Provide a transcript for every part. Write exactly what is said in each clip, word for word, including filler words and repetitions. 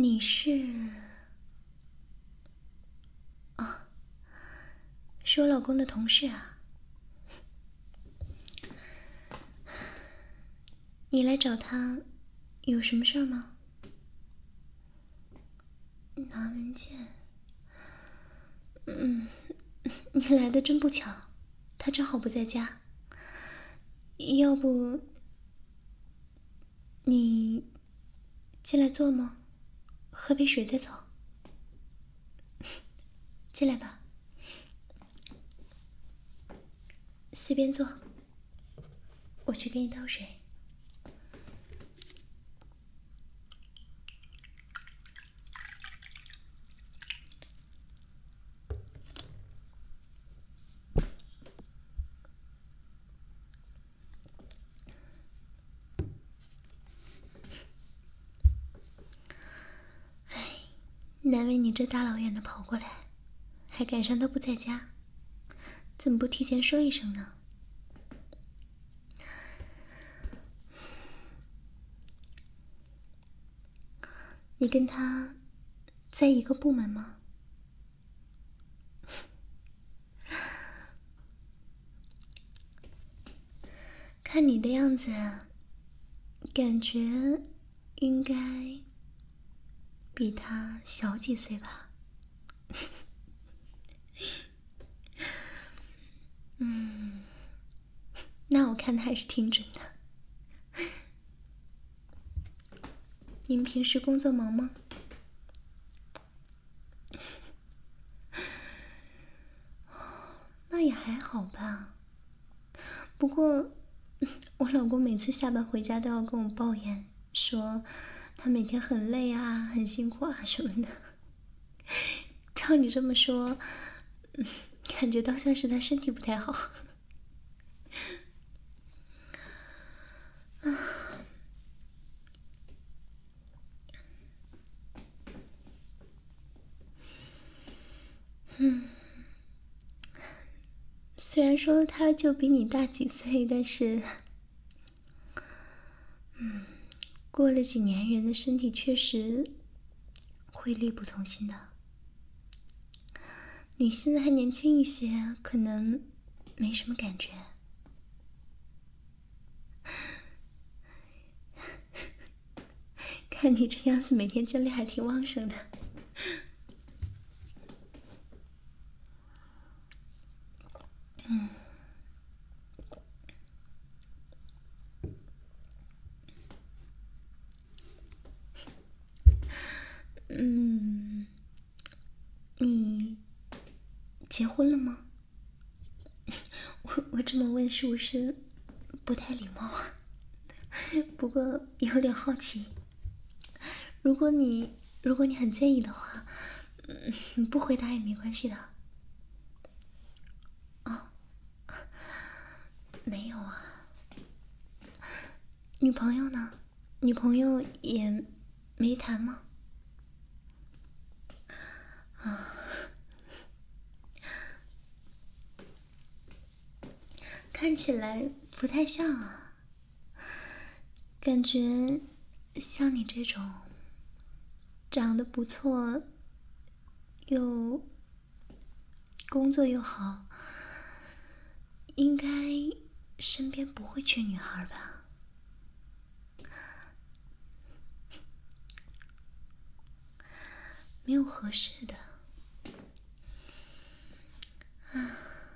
你是……哦，是我老公的同事啊。你来找他有什么事儿吗？拿文件。嗯，你来的真不巧，他正好不在家。要不你进来坐吗？喝杯水再走。进来吧，随便坐，我去给你倒水。难为你这大老远的跑过来，还赶上他不在家，怎么不提前说一声呢？你跟他在一个部门吗？看你的样子，感觉应该比他小几岁吧。嗯，那我看的还是挺准的。您平时工作忙吗？那也还好吧。不过，我老公每次下班回家都要跟我抱怨，说他每天很累啊，很辛苦啊什么的。照你这么说，感觉倒像是他身体不太好。啊，嗯，虽然说他就比你大几岁，但是，嗯，过了几年，人的身体确实会力不从心的。你现在还年轻一些，可能没什么感觉。看你这样子，每天精力还挺旺盛的。嗯，嗯，你结婚了吗？我我这么问是不是不太礼貌啊？不过有点好奇。如果你如果你很介意的话，嗯，不回答也没关系的。哦，没有啊。女朋友呢？女朋友也没谈吗？啊，看起来不太像啊。感觉像你这种长得不错，又工作又好，应该身边不会缺女孩吧？没有合适的啊，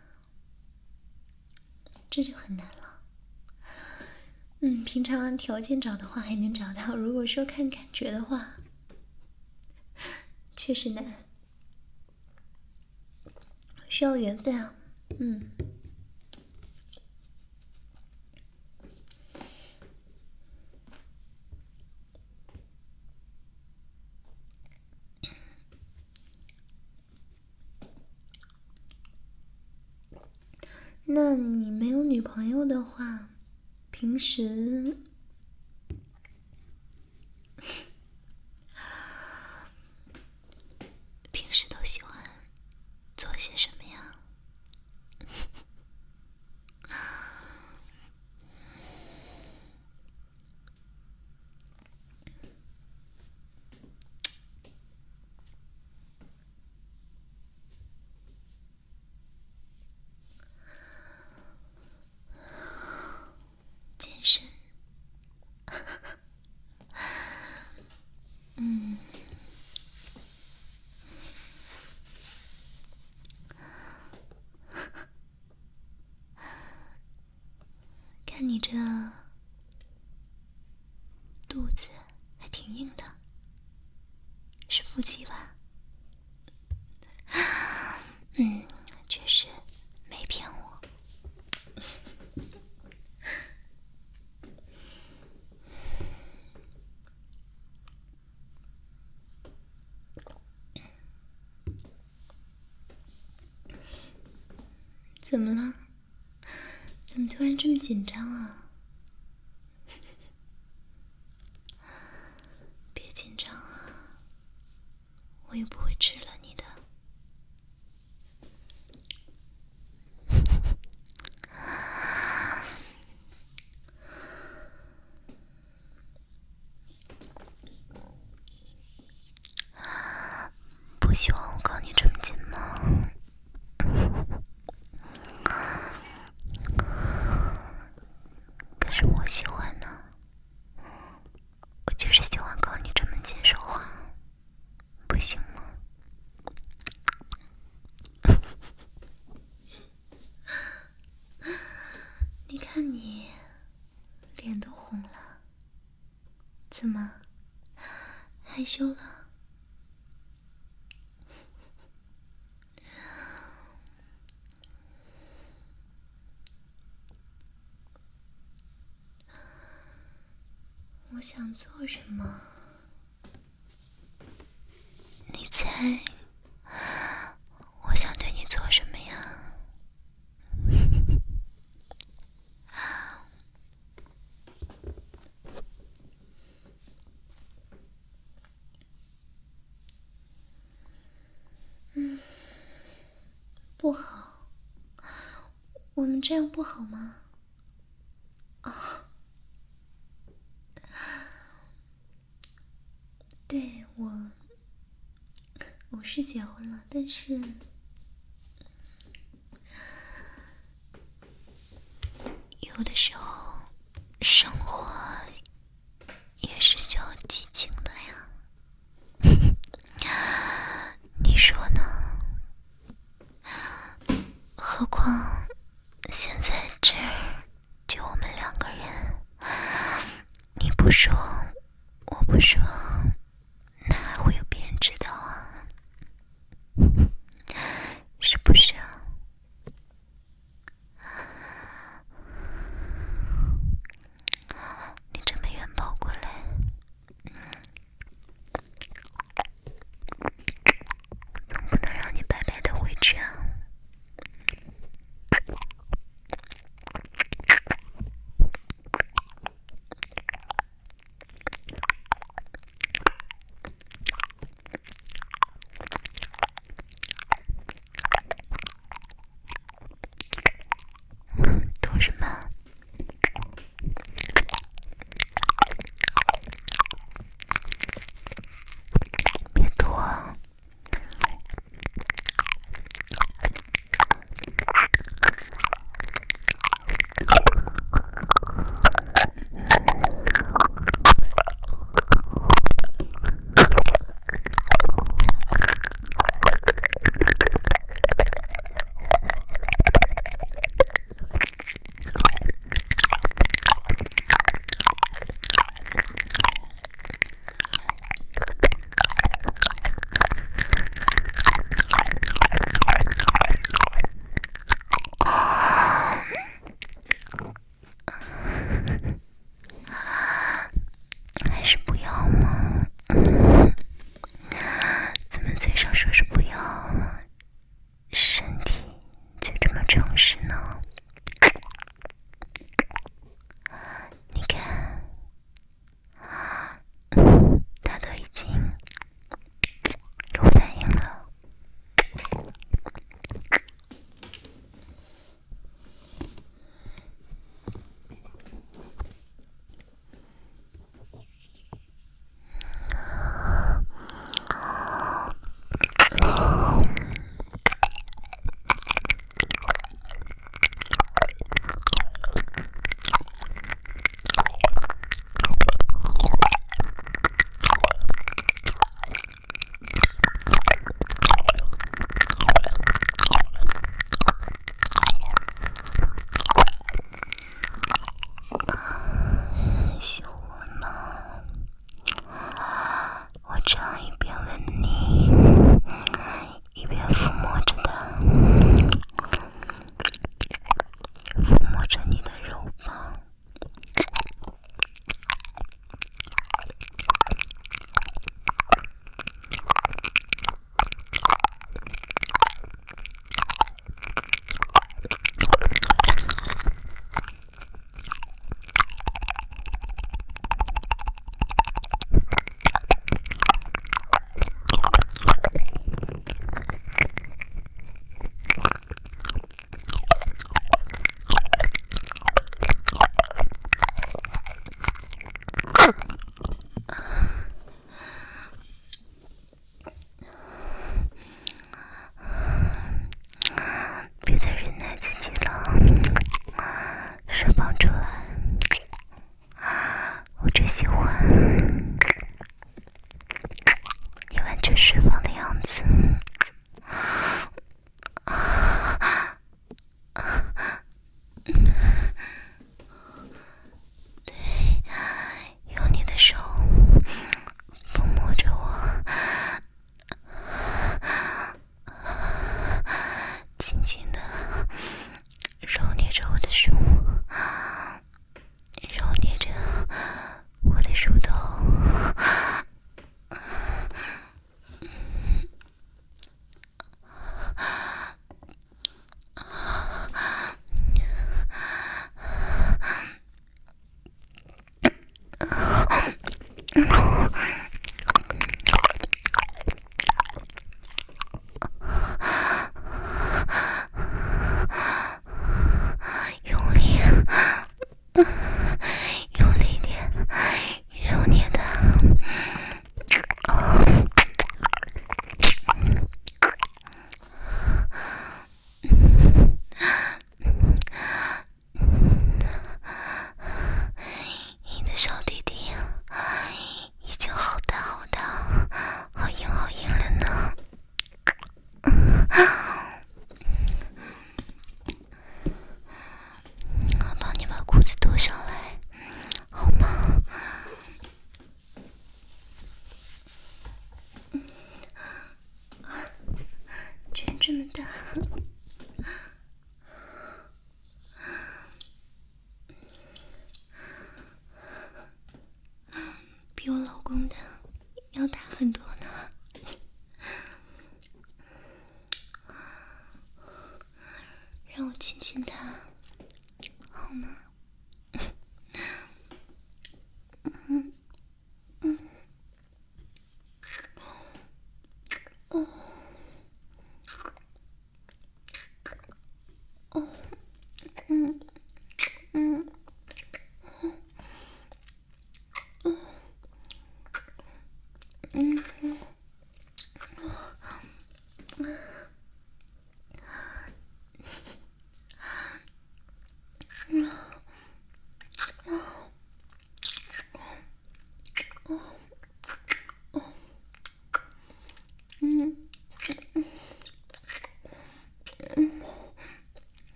这就很难了。嗯，平常按条件找的话还能找到，如果说看感觉的话，确实难，需要缘分啊。嗯。那你没有女朋友的话，平时平时都喜欢做些什么呀？ 健身。嗯，看你这肚子还挺硬的，是腹肌吧？嗯，确实没骗我。怎么了？怎么突然这么紧张啊？别紧张啊，我又不会吃了你的。不喜欢我靠你这么近吗？可是我喜欢呢，我就是喜欢靠你这么近说话，不行吗？你看你脸都红了，怎么害羞了？我想做什么？你猜我想对你做什么呀？嗯，不好，我们这样不好吗？啊、哦，对，我我是结婚了，但是有的时候生活也是需要激情的呀。你说呢？何况现在这儿就我们两个人，你不说，我不说，那还会有别人知道啊？是不是啊？你这么远跑过来，总不能让你白白的回去啊。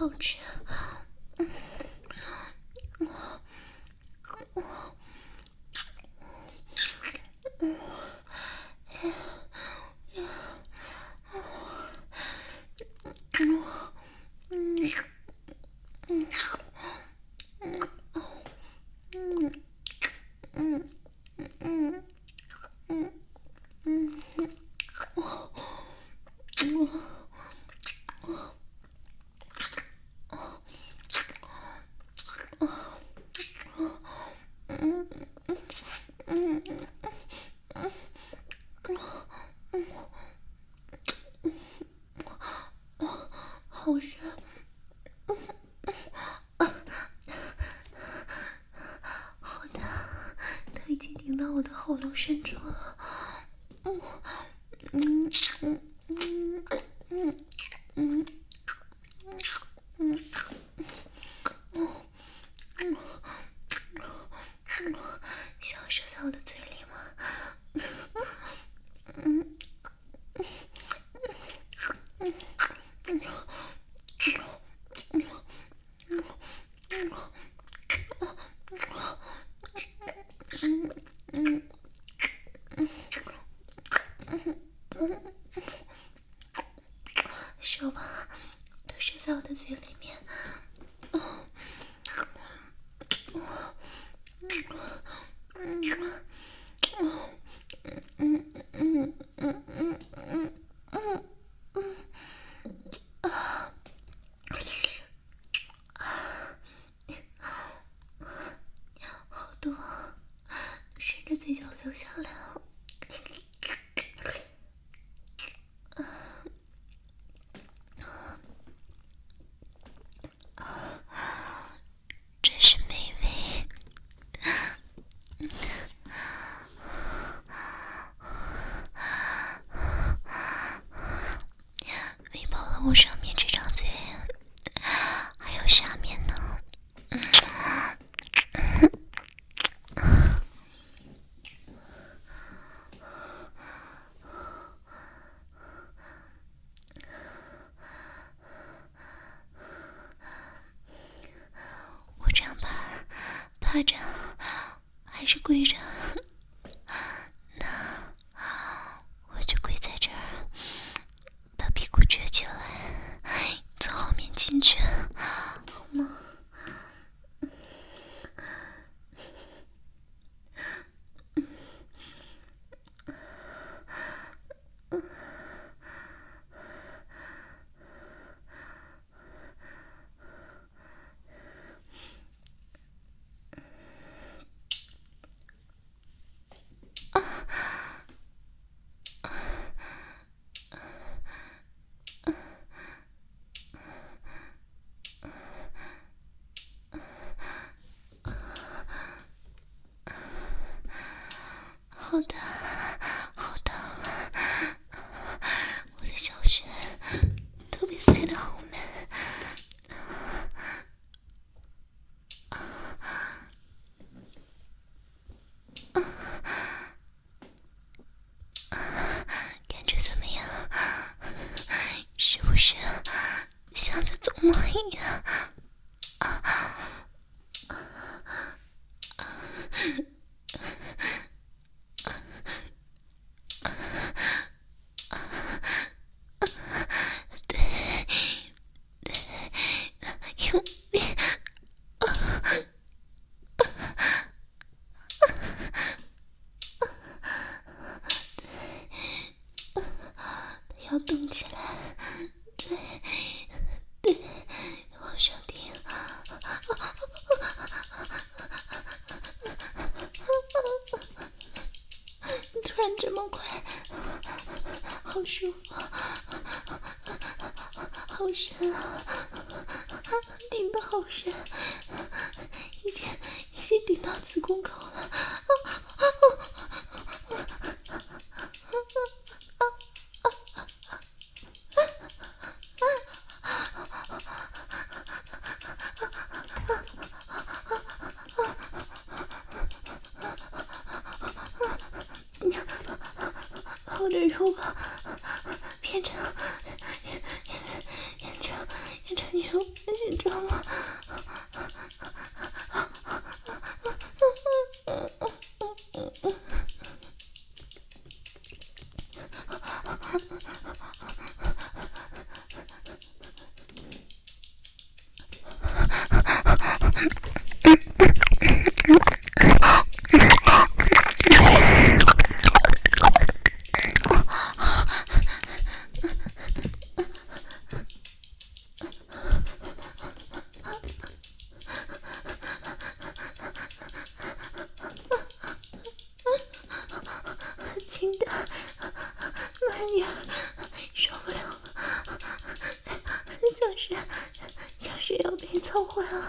好吃。好深，好的，都已经顶到我的喉咙深处了。嗯嗯嗯嗯嗯嗯嗯嗯嗯，想要射在我的嘴里吗？嗯嗯嗯嗯。说吧，都射在我的嘴里面。好多顺着嘴角流下来了。真是美味。喂饱了我上面这张嘴，还有下面呢。我这样趴趴着还是跪着？那我就跪在这儿，把屁股撅起来，从后面进去，好吗？好的，好的，我的小穴都被塞得好满。感觉怎么样？是不是像在做梦一样？对对，用力。要动起来，对对，往上顶。突然这么快，好舒服，好深啊，顶得好深，已经已经顶到子宫口了。我的肉变成变成变成是穿女人的西装吗？轻点，慢点，受不了，像是像是要被操坏了。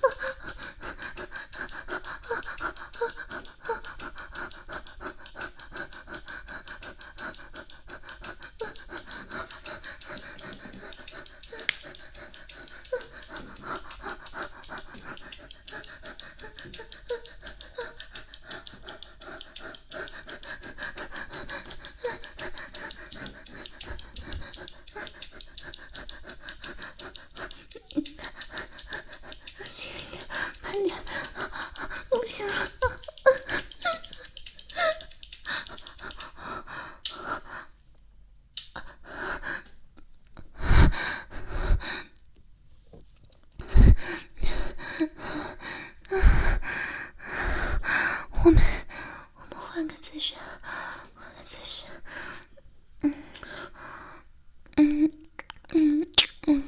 慢点，不行了。我们我们换个姿势，换个姿势。嗯嗯嗯嗯。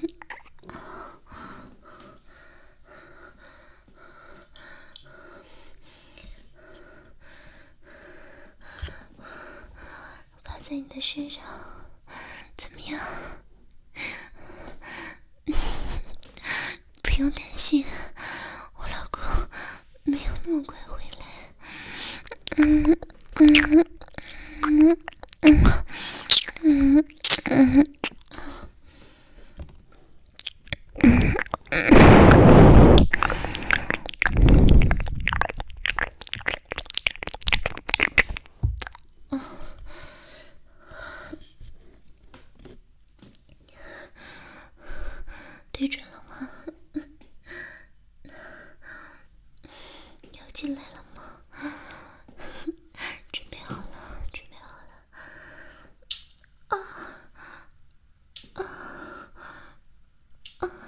趴在你的身上，怎么样？不用担心，我老公没有那么快回来。嗯嗯嗯嗯嗯嗯对准了吗？要进来了吗？准备好了，准备好了。啊啊啊！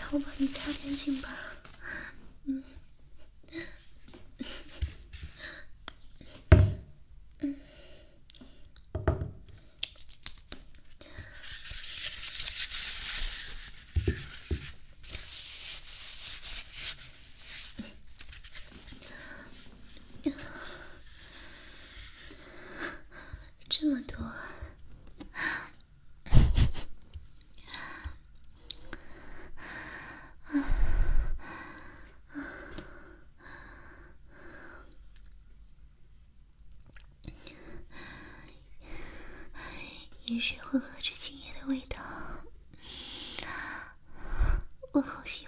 我帮你擦干净吧。嗯。嗯。这么多。盐水混合着精液的味道，我好喜